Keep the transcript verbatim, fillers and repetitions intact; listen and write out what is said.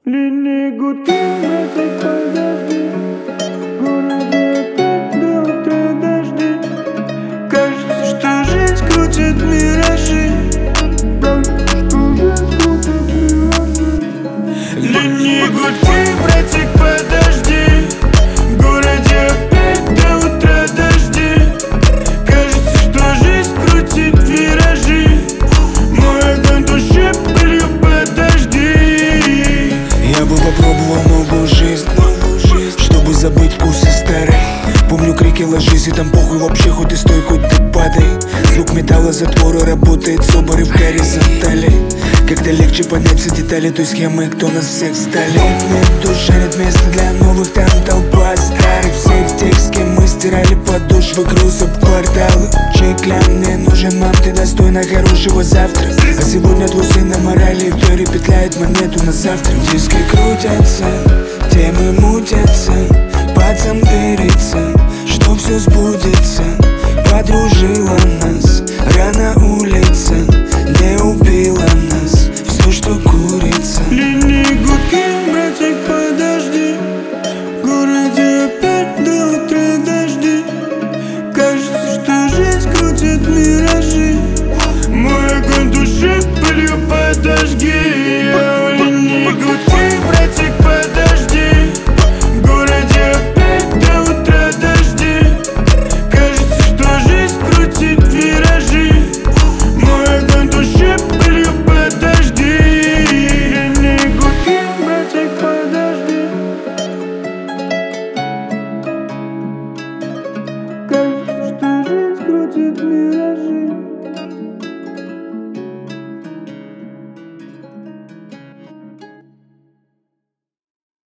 Длинные гудки, братик, подожди. В городе опять до утра дожди. Кажется, что жизнь крутит миражи. Кажется, что жизнь крутит миражи. Длинные гудки, братик, подожди. В городе опять до утра дожди. Кажется, что жизнь крутит виражи. Мой огонь души пылью подожди. Я бы попробовал новую жизнь, чтобы забыть вкусы старой. Помню крики «ложись» и там похуй вообще, хоть и стой, хоть ты падай. Звук металла затвора работает собор и в горизонтали. Когда легче понять все детали той схемы, кто нас всех стали. Нет душа, нет места для новых, там толпа старых. Всех тех, с кем мы стирали подошвы, груз об кварталы. Чей клян мне нужен, мам, ты достойна хорошего завтра. А сегодня твой сын на морали и в петляет монету на завтра. Диски крутятся, темы мутятся, пацан дырится, что все сбудется. Подружила нас, рано улица, не убила нас, все, что курится.